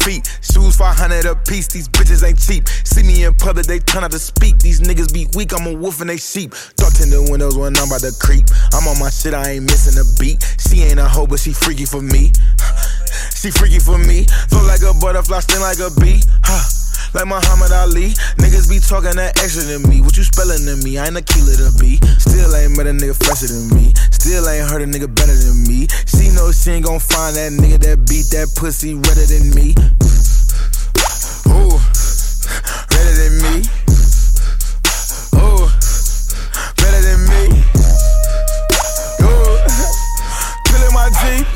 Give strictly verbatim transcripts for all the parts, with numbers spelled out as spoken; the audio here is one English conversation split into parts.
feet. Shoes five hundred a piece, these bitches ain't cheap. See me in public, they turn out to speak. These niggas be weak, I'm a wolf and they sheep. Dark tinted windows when I'm about to creep. I'm on my shit, I ain't missing a beat. She ain't a hoe, but she freaky for me. She freaky for me. Flow like a butterfly, sting like a bee. Like Muhammad Ali. Niggas be talking that extra than me. What you spelling to me? I ain't a killer to be. Still ain't met a nigga fresher than me. Still ain't heard a nigga better than me. She know she ain't gon' find that nigga that beat that pussy redder than me. Ooh, redder than me. Ooh, better than me. Ooh, killing my Jeep.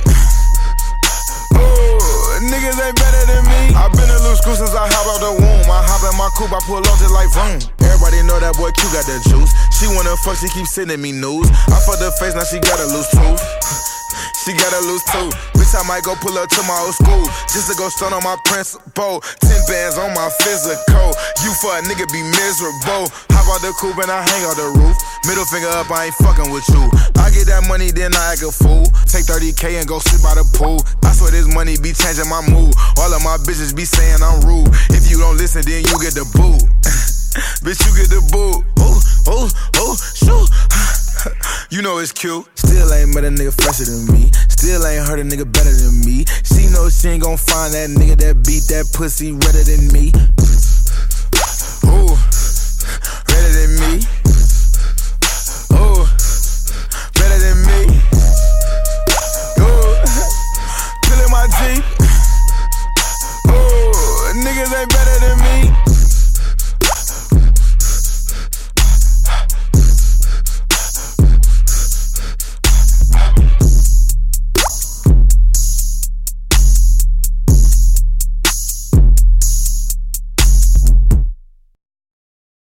Ooh, niggas ain't better than me. I been a loose screw since I hop out the womb. I hop in my coupe, I pull off just like vroom. Everybody know that boy Q got that juice. She wanna fuck, she keep sending me news. I fucked her face, now she got a loose tooth. She got a loose tooth. Bitch, I might go pull up to my old school just to go stun on my principal. Ten bands on my physical. You for a nigga be miserable. Hop out the coupe and I hang out the roof. Middle finger up, I ain't fucking with you. I get that money, then I act a fool. Take thirty K and go sit by the pool. I swear this money be changing my mood. All of my bitches be saying I'm rude. If you don't listen, then you get the boot. Bitch, you get the boot. Ooh, ooh, ooh, shoot. You know it's cute. Still ain't met a nigga fresher than me. Still ain't heard a nigga better than me. She know she ain't gon' find that nigga that beat that pussy redder than me. Ooh.